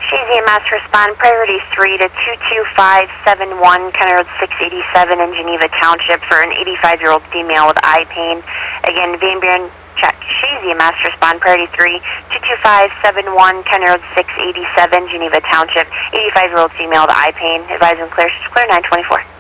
Shazy EMS respond priority 3 to 22571 County Road 687 in Geneva Township for an 85-year-old female with eye pain. Again, Van Buren, check. Shazy EMS respond priority 3 22571 County Road 687 Geneva Township, 85-year-old female with eye pain. Advise and clear 924.